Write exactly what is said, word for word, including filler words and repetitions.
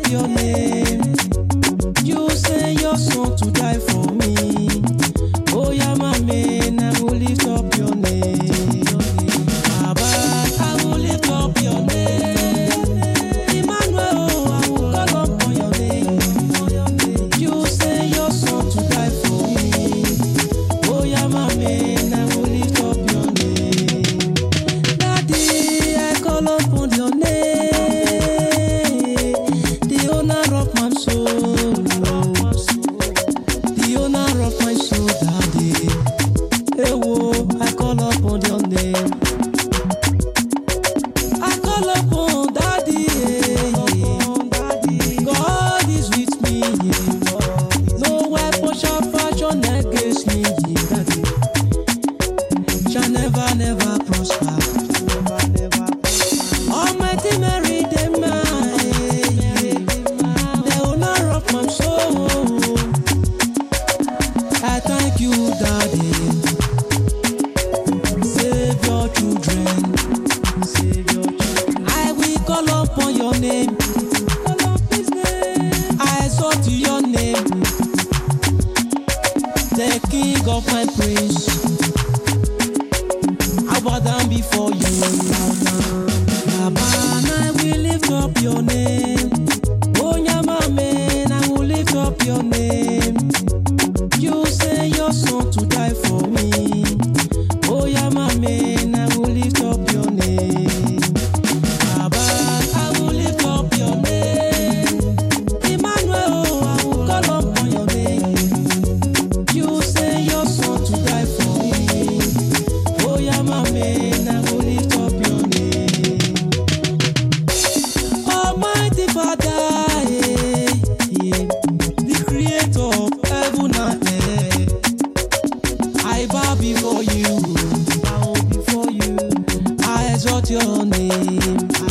your name. You send your son to die for me. Oh yeah, my man, I will lift up your name. Baba, I will lift up your name. Emmanuel, I will call upon your name. You send your son to die for me. Oh yeah, my man, I will lift up your name. Daddy, I call upon your name. The owner of my soul. The owner of my soul, Daddy. Hey, whoa, I call upon your name. I call upon Daddy. God is with me. No weapon shall fashion against me. Daddy shall never, never prosper. Almighty Mary, the mine, the owner of my soul. I thank you, Daddy. Save your children. Save your children. I will call upon your name. Call up his name. I exalt your name. The King of my praise. I bow down before you. Baba, I will lift up your name. Oh, yeah, my man, I will lift up your name. You send your son to die for me. Oh yeah, my man, I will lift up your name. Baba, I will lift up your name. Emmanuel, I will call upon your name. You send your son to die for me. Oh yeah, my man, I will lift up your name. Almighty Father, yeah, yeah, the creator of heaven and earth. I bow before you, bow before you. I exalt your name.